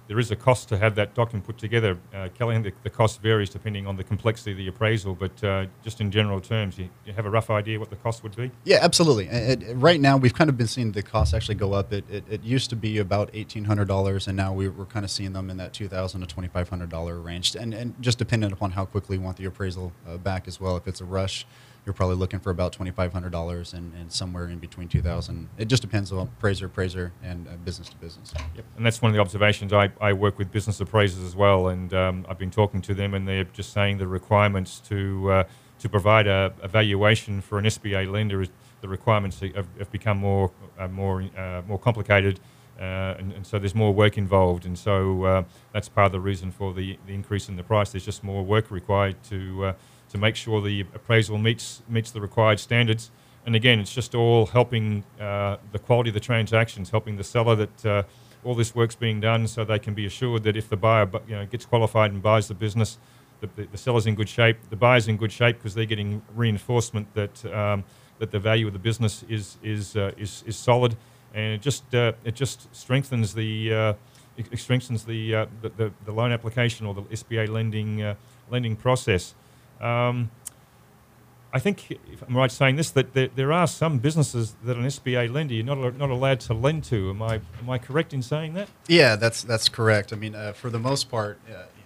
there is a cost to have that document put together. Uh, Kelly, the, the cost varies depending on the complexity of the appraisal, but uh, just in general terms, you, you have a rough idea what the cost would be? Yeah, absolutely. It, it, right now, we've kind of been seeing the costs actually go up. It, it, it used to be about eighteen hundred dollars, and now we, we're kind of seeing them in that two thousand dollars to twenty-five hundred dollars range, and, and just dependent upon how quickly we want the appraisal uh, back as well. If it's a rush, you're probably looking for about twenty-five hundred dollars and, and somewhere in between two thousand dollars. It just depends on appraiser, appraiser, and uh, business to business. Yep. And that's one of the observations. I, I work with business appraisers as well, and um, I've been talking to them, and they're just saying the requirements to uh, to provide a, a valuation for an S B A lender, is the requirements have, have become more uh, more uh, more complicated, uh, and, and so there's more work involved, and so uh, that's part of the reason for the, the increase in the price. There's just more work required to uh, to make sure the appraisal meets meets the required standards. And again, it's just all helping uh, the quality of the transactions, helping the seller that uh, all this work's being done, so they can be assured that if the buyer, you know, gets qualified and buys the business, the, the, the seller's in good shape, the buyer's in good shape because they're getting reinforcement that um, that the value of the business is is uh, is, is solid, and it just uh, it just strengthens the uh, it, it strengthens the, uh, the, the the loan application or the S B A lending uh, lending process. Um, I think, if I'm right saying this, that there, there are some businesses that an S B A lender you're not not allowed to lend to. Am I am I correct in saying that? Yeah, that's that's correct. I mean, uh, for the most part, uh, uh,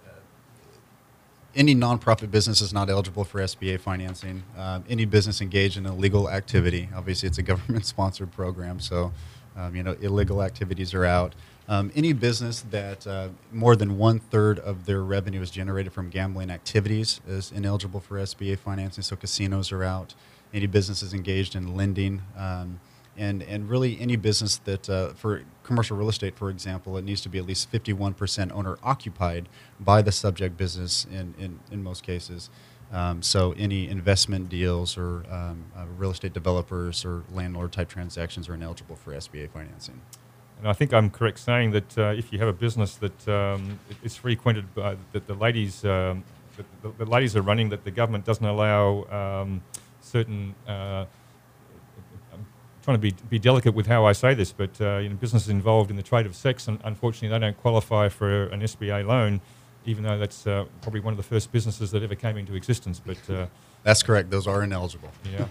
any nonprofit business is not eligible for S B A financing. Uh, any business engaged in illegal activity, obviously, it's a government-sponsored program, so um, you know illegal activities are out. Um, any business that uh, more than one-third of their revenue is generated from gambling activities is ineligible for S B A financing, so casinos are out. Any businesses engaged in lending, um, and, and really any business that, uh, for commercial real estate, for example, it needs to be at least fifty-one percent owner-occupied by the subject business in, in, in most cases. Um, so any investment deals or um, uh, real estate developers or landlord-type transactions are ineligible for S B A financing. And I think I'm correct saying that uh, if you have a business that um, it's frequented by that the ladies um, that the, the ladies are running, that the government doesn't allow um, certain. Uh, I'm trying to be be delicate with how I say this, but uh, you know, businesses involved in the trade of sex, and unfortunately, they don't qualify for an S B A loan, even though that's uh, probably one of the first businesses that ever came into existence. But uh, that's correct; those are ineligible. Yeah.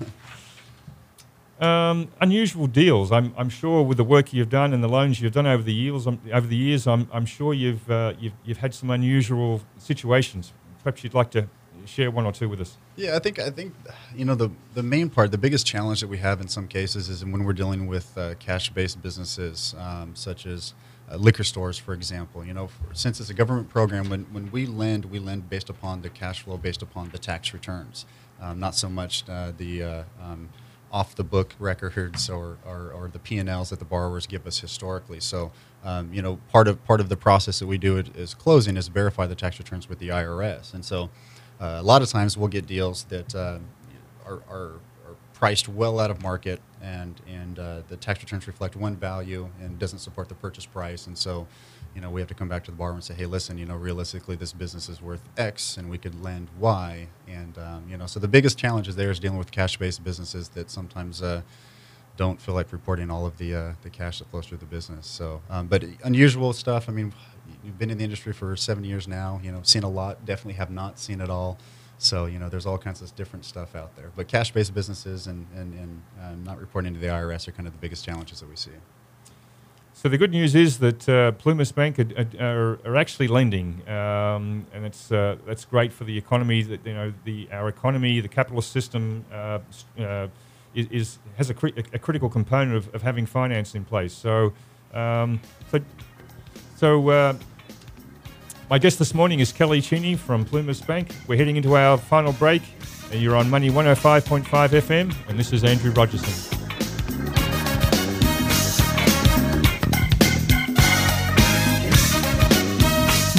Um, unusual deals. I'm, I'm sure with the work you've done and the loans you've done over the years, um, over the years, I'm, I'm sure you've, uh, you've you've had some unusual situations. Perhaps you'd like to share one or two with us. Yeah, I think I think you know the the main part, the biggest challenge that we have in some cases is when we're dealing with uh, cash-based businesses, um, such as uh, liquor stores, for example. You know, for, since it's a government program, when when we lend, we lend based upon the cash flow, based upon the tax returns, um, not so much uh, the uh, um, off-the-book records or, or, or the P and Ls that the borrowers give us historically. So, um, you know, part of part of the process that we do it is closing is verify the tax returns with the I R S. And so, uh, a lot of times we'll get deals that uh, are, are, are priced well out of market, and and uh, the tax returns reflect one value and doesn't support the purchase price. And so, you know, we have to come back to the borrower and say, hey, listen, you know, realistically, this business is worth X, and we could lend Y. And, um, you know, so the biggest challenge is there is dealing with cash-based businesses that sometimes uh, don't feel like reporting all of the uh, the cash that flows through the business. So, um, but unusual stuff. I mean, you've been in the industry for seven years now. You know, seen a lot. Definitely have not seen it all. So, you know, there's all kinds of different stuff out there. But cash-based businesses and and, and uh, not reporting to the I R S are kind of the biggest challenges that we see. So the good news is that uh, Plumas Bank are, are, are actually lending, um, and it's uh, that's great for the economy. That you know, the our economy, the capitalist system, uh, uh, is, is has a, cri- a critical component of, of having finance in place. So, um, so, so uh, my guest this morning is Kelly Cheney from Plumas Bank. We're heading into our final break. And you're on Money one oh five point five F M, and this is Andrew Rogerson.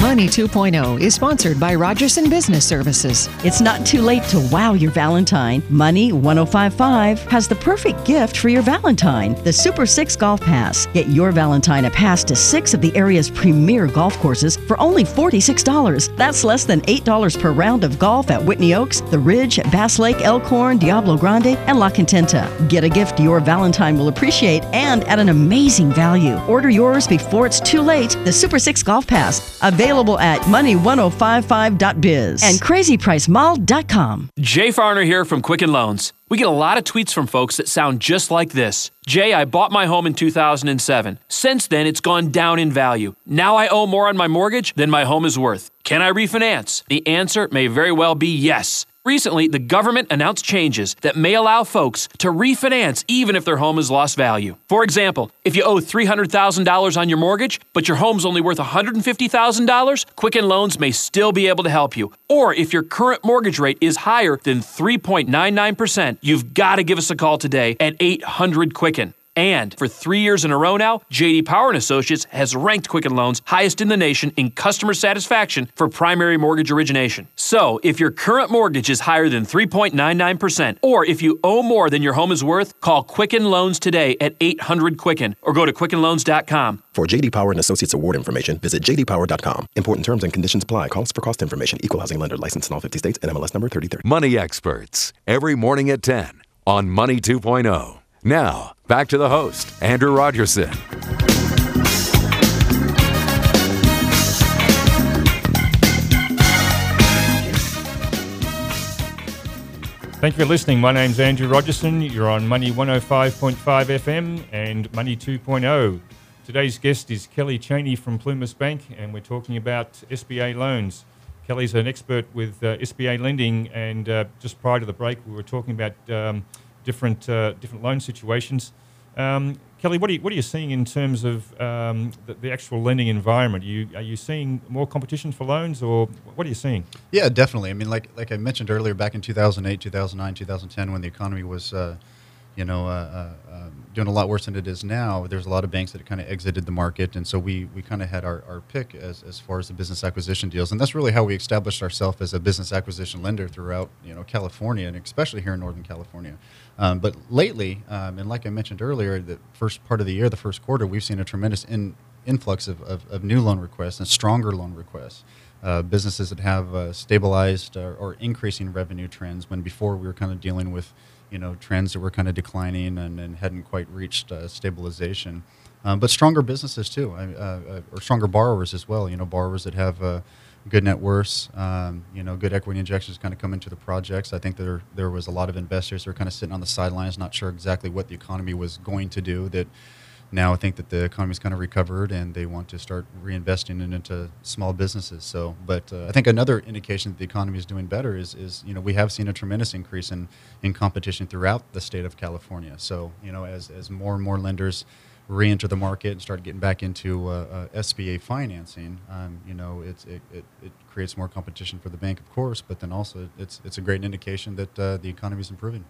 Money two point oh is sponsored by Rogerson Business Services. It's not too late to wow your Valentine. Money ten fifty-five has the perfect gift for your Valentine, the Super six Golf Pass. Get your Valentine a pass to six of the area's premier golf courses for only forty-six dollars. That's less than eight dollars per round of golf at Whitney Oaks, The Ridge, Bass Lake, Elkhorn, Diablo Grande, and La Contenta. Get a gift your Valentine will appreciate and at an amazing value. Order yours before it's too late. The Super six Golf Pass, available at money ten fifty-five dot biz and crazy price mall dot com. Jay Farner here from Quicken Loans. We get a lot of tweets from folks that sound just like this. Jay, I bought my home in two thousand seven. Since then, it's gone down in value. Now I owe more on my mortgage than my home is worth. Can I refinance? The answer may very well be yes. Recently, the government announced changes that may allow folks to refinance even if their home has lost value. For example, if you owe three hundred thousand dollars on your mortgage, but your home's only worth one hundred fifty thousand dollars, Quicken Loans may still be able to help you. Or if your current mortgage rate is higher than three point nine nine percent, you've got to give us a call today at eight hundred Quicken. And for three years in a row now, J D Power and Associates has ranked Quicken Loans highest in the nation in customer satisfaction for primary mortgage origination. So, if your current mortgage is higher than three point nine nine percent, or if you owe more than your home is worth, call Quicken Loans today at eight hundred Quicken or go to quicken loans dot com. For J D Power and Associates award information, visit j d power dot com. Important terms and conditions apply. Calls for cost information. Equal housing lender. Licensed in all fifty states and M L S number thirty thirty. Money Experts, every morning at ten on Money two point oh. Now, back to the host, Andrew Rogerson. Thank you for listening. My name's Andrew Rogerson. You're on Money one oh five point five F M and Money two point oh. Today's guest is Kelly Cheney from Plumas Bank, and we're talking about S B A loans. Kelly's an expert with uh, S B A lending, and uh, just prior to the break, we were talking about um, different uh, different loan situations. Um, Kelly, what are you what are you seeing in terms of um, the, the actual lending environment? Are you are you seeing more competition for loans, or what are you seeing? Yeah, definitely. I mean, like like I mentioned earlier, back in two thousand eight, two thousand nine, two thousand ten, when the economy was, uh, you know, uh, uh, um, doing a lot worse than it is now, there's a lot of banks that kind of exited the market, and so we we kind of had our, our pick as as far as the business acquisition deals, and that's really how we established ourselves as a business acquisition lender throughout, you know, California, and especially here in Northern California. Um, but lately, um, and like I mentioned earlier, the first part of the year, the first quarter, we've seen a tremendous in, influx of, of, of new loan requests and stronger loan requests. Uh, businesses that have uh, stabilized or, or increasing revenue trends, when before we were kind of dealing with, you know, trends that were kind of declining and, and hadn't quite reached uh, stabilization. Um, but stronger businesses too, uh, uh, or stronger borrowers as well. You know, borrowers that have uh, good net worths, um, you know, good equity injections kind of come into the projects. I think there there was a lot of investors who were kind of sitting on the sidelines, not sure exactly what the economy was going to do. That now I think that the economy's kind of recovered and they want to start reinvesting in, into small businesses. So, but uh, I think another indication that the economy is doing better is, is you know, we have seen a tremendous increase in, in competition throughout the state of California. So, you know, as, as more and more lenders re-enter the market and start getting back into uh, uh, S B A financing, um, you know, it's, it, it, it creates more competition for the bank, of course, but then also it's, it's a great indication that uh, the economy is improving.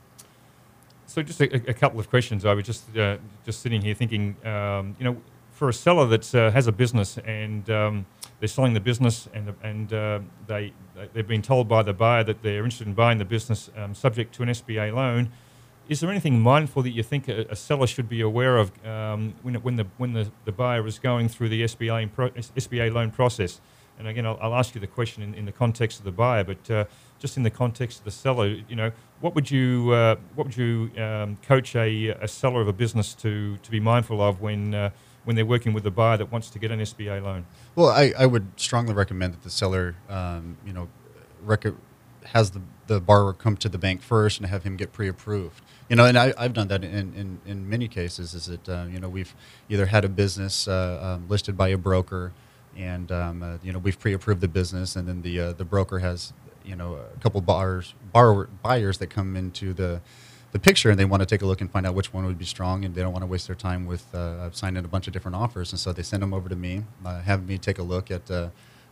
So just a, a couple of questions. I was just uh, just sitting here thinking, um, you know, for a seller that uh, has a business and um, they're selling the business and and uh, they they've been told by the buyer that they're interested in buying the business um, subject to an S B A loan. Is there anything mindful that you think a, a seller should be aware of um, when when the when the, the buyer is going through the S B A pro, S B A loan process? And again, I'll, I'll ask you the question in, in the context of the buyer, but uh, just in the context of the seller, you know, what would you uh, what would you um, coach a, a seller of a business to to be mindful of when uh, when they're working with the buyer that wants to get an S B A loan? Well, I, I would strongly recommend that the seller, um, you know, rec- has the, the borrower come to the bank first and have him get pre-approved. You know, and I, I've done that in, in, in many cases. Is that uh, you know, we've either had a business uh, um, listed by a broker, and um, uh, you know, we've pre-approved the business, and then the uh, the broker has, you know, a couple buyers borrower buyers that come into the the picture, and they want to take a look and find out which one would be strong, and they don't want to waste their time with uh, signing a bunch of different offers, and so they send them over to me, uh, have me take a look at uh,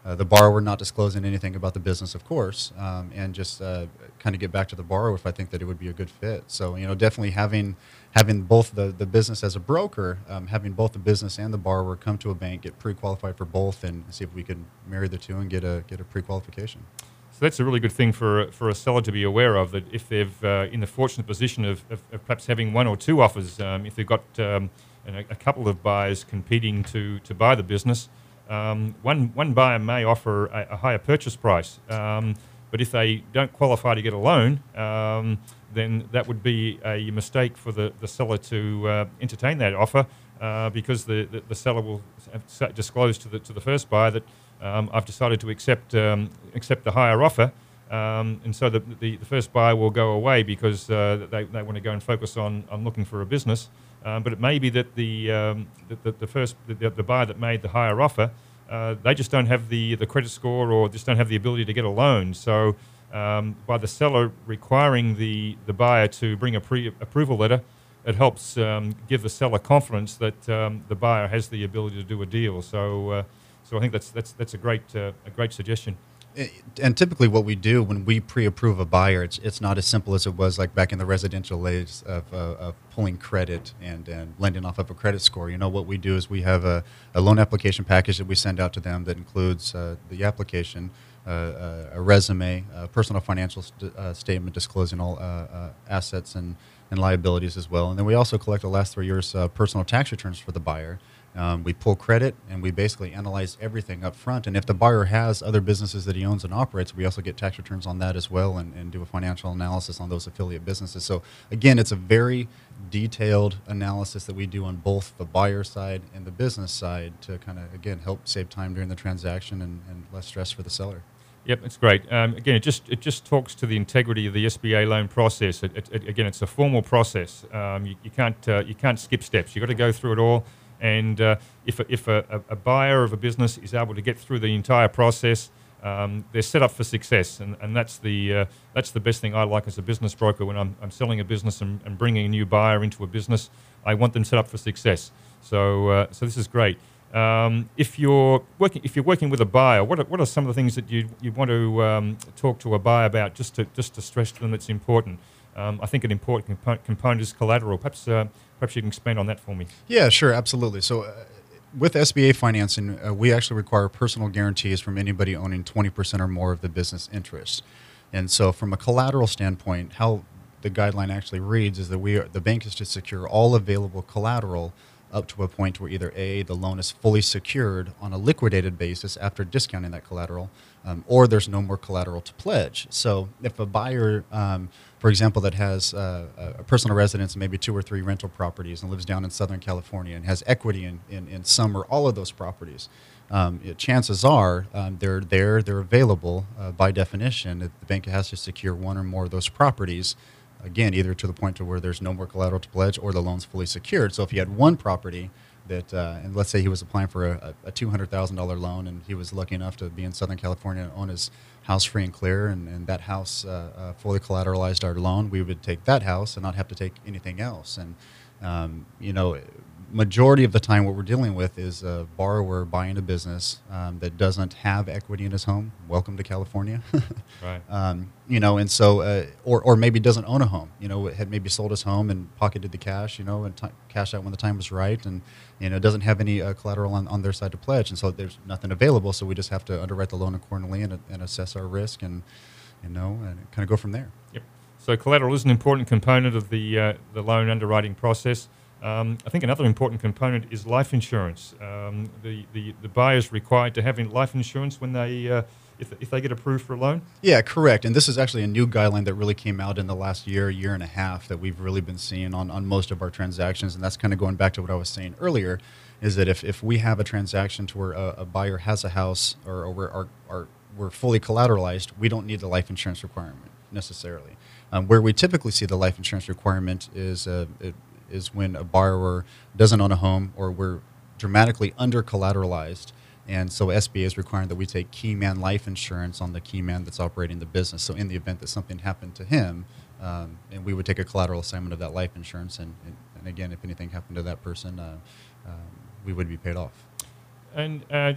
uh, the borrower not disclosing anything about the business, of course, um, and just uh, kind of get back to the borrower if I think that it would be a good fit. So, you know, definitely having having both the, the business as a broker, um, having both the business and the borrower come to a bank, get pre-qualified for both, and see if we can marry the two and get a get a pre-qualification. So that's a really good thing for for a seller to be aware of, that if they're uh, in the fortunate position of, of, of perhaps having one or two offers, um, if they've got um, a, a couple of buyers competing to, to buy the business, um, one one buyer may offer a, a higher purchase price, um, but if they don't qualify to get a loan, um, then that would be a mistake for the, the seller to uh, entertain that offer, uh, because the, the, the seller will disclose to the to the first buyer that Um, I've decided to accept um, accept the higher offer, um, and so the, the the first buyer will go away because uh, they they want to go and focus on, on looking for a business. Um, but it may be that the um, the, the, the first the, the buyer that made the higher offer, uh, they just don't have the the credit score or just don't have the ability to get a loan. So um, by the seller requiring the, the buyer to bring a pre-approval letter, it helps um, give the seller confidence that um, the buyer has the ability to do a deal. So. Uh, So I think that's that's that's a great uh, a great suggestion. And typically, what we do when we pre-approve a buyer, it's it's not as simple as it was like back in the residential days of, uh, of pulling credit and, and lending off of a credit score. You know, what we do is we have a, a loan application package that we send out to them that includes uh, the application, uh, uh, a resume, a personal financial st- uh, statement disclosing all uh, uh, assets and, and liabilities as well. And then we also collect the last three years' uh, personal tax returns for the buyer. Um, we pull credit, and we basically analyze everything up front. And if the buyer has other businesses that he owns and operates, we also get tax returns on that as well, and, and do a financial analysis on those affiliate businesses. So again, it's a very detailed analysis that we do on both the buyer side and the business side to kind of, again, help save time during the transaction and, and less stress for the seller. Yep, it's great. Um, again, it just it just talks to the integrity of the S B A loan process. It, it, it, again, it's a formal process. Um, you, you can't uh, you can't skip steps. You've got to go through it all. And uh, if, a, if a, a buyer of a business is able to get through the entire process, um, they're set up for success. And, and that's the uh, that's the best thing I like as a business broker. When I'm, I'm selling a business and, and bringing a new buyer into a business, I want them set up for success. So uh, so this is great. Um, if you're working if you're working with a buyer, what are, what are some of the things that you you want to um, talk to a buyer about, just to just to stress to them it's important? Um, I think an important compo- component is collateral. Perhaps uh, perhaps you can expand on that for me. Yeah, sure, absolutely. So uh, with S B A financing, uh, we actually require personal guarantees from anybody owning twenty percent or more of the business interest. And so from a collateral standpoint, how the guideline actually reads is that we are, the bank is to secure all available collateral up to a point where either A, the loan is fully secured on a liquidated basis after discounting that collateral, um, or there's no more collateral to pledge. So if a buyer, um, for example, that has uh, a personal residence and maybe two or three rental properties and lives down in Southern California and has equity in, in, in some or all of those properties, um, it, chances are um, they're there, they're available uh, by definition. The bank has to secure one or more of those properties, again, either to the point to where there's no more collateral to pledge or the loan's fully secured. So if you had one property that, uh, and let's say he was applying for a, a two hundred thousand dollars loan and he was lucky enough to be in Southern California and own his house free and clear, and, and that house uh, uh, fully collateralized our loan, we would take that house and not have to take anything else. And, um, you know, majority of the time what we're dealing with is a borrower buying a business um, that doesn't have equity in his home. Welcome to California. Right. Um, you know, and so, uh, or or maybe doesn't own a home. You know, had maybe sold his home and pocketed the cash. You know, and t- cashed out when the time was right, and you know, doesn't have any uh, collateral on, on their side to pledge, and so there's nothing available. So we just have to underwrite the loan accordingly and, and assess our risk, and you know, and kind of go from there. Yep. So collateral is an important component of the uh, the loan underwriting process. Um, I think another important component is life insurance. Um, the, the the buyer is required to have life insurance when they uh, if if they get approved for a loan. Yeah, correct. And this is actually a new guideline that really came out in the last year, year and a half that we've really been seeing on, on most of our transactions. And that's kind of going back to what I was saying earlier, is that if, if we have a transaction to where a, a buyer has a house or, or we're, are, are, we're fully collateralized, we don't need the life insurance requirement necessarily. Um, where we typically see the life insurance requirement is uh, it, is when a borrower doesn't own a home or we're dramatically under collateralized. And so S B A is requiring that we take key man life insurance on the key man that's operating the business. So in the event that something happened to him, um, and we would take a collateral assignment of that life insurance. And, and, and again, if anything happened to that person, uh, um, we would be paid off. And uh,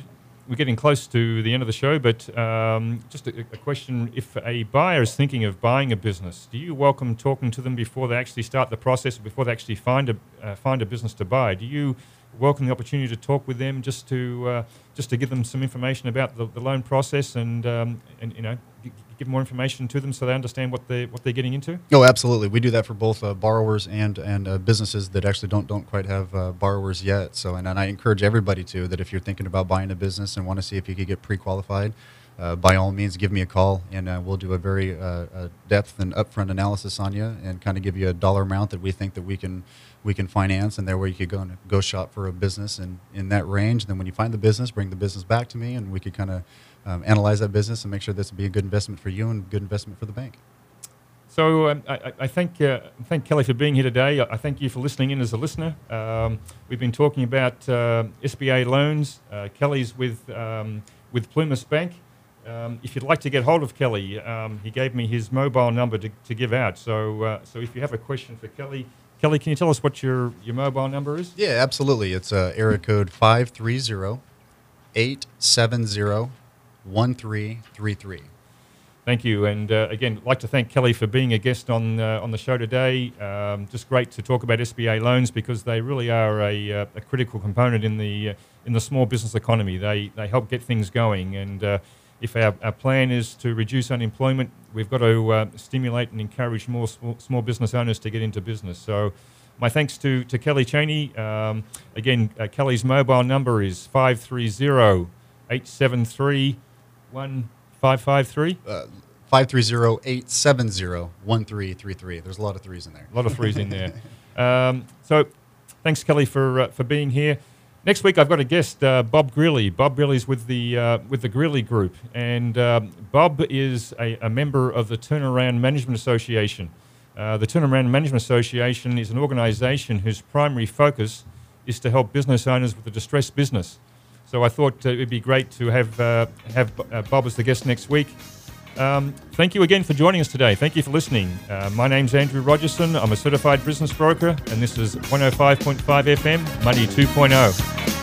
we're getting close to the end of the show, but um, just a, a question. If a buyer is thinking of buying a business, do you welcome talking to them before they actually start the process, or before they actually find a uh, find a business to buy? Do you welcome the opportunity to talk with them just to uh, just to give them some information about the, the loan process and um, and you know g- give more information to them so they understand what they what they're getting into? Oh, absolutely. We do that for both uh, borrowers and and uh, businesses that actually don't don't quite have uh, borrowers yet. So, and, and I encourage everybody to that if you're thinking about buying a business and want to see if you could get pre-qualified, uh, by all means, give me a call and uh, we'll do a very uh, uh, depth and upfront analysis on you and kind of give you a dollar amount that we think that we can we can finance, and there where you could go and go shop for a business and in that range. Then when you find the business, bring the business back to me, and we could kind of um, analyze that business and make sure this would be a good investment for you and a good investment for the bank. So um, I, I thank uh, thank Kelly for being here today. I thank you for listening in as a listener. Um, we've been talking about uh, S B A loans. Uh, Kelly's with um, with Plumas Bank. Um, if you'd like to get hold of Kelly, um, he gave me his mobile number to, to give out. So uh, so if you have a question for Kelly, Kelly, can you tell us what your, your mobile number is? Yeah, absolutely. It's uh, area code five three zero, eight seven zero, one three three three. Thank you. And uh, again, I'd like to thank Kelly for being a guest on uh, on the show today. Um, just great to talk about S B A loans because they really are a, uh, a critical component in the uh, in the small business economy. They they help get things going. And uh, if our, our plan is to reduce unemployment, we've got to uh, stimulate and encourage more small, small business owners to get into business. So my thanks to, to Kelly Cheney. Um, again, uh, Kelly's mobile number is five three zero, eight seven three, one five five three. Uh, five three zero, eight seven zero, one three three three. There's a lot of threes in there. A lot of threes in there. Um, so thanks, Kelly, for uh, for being here. Next week, I've got a guest, uh, Bob Greeley. Bob Greeley's with the uh, with the Greeley Group, and um, Bob is a, a member of the Turnaround Management Association. Uh, the Turnaround Management Association is an organisation whose primary focus is to help business owners with a distressed business. So I thought uh, it'd be great to have uh, have uh, Bob as the guest next week. Um, thank you again for joining us today. Thank you for listening. Uh, my name's Andrew Rogerson. I'm a certified business broker, and this is one oh five point five F M, Money two point oh.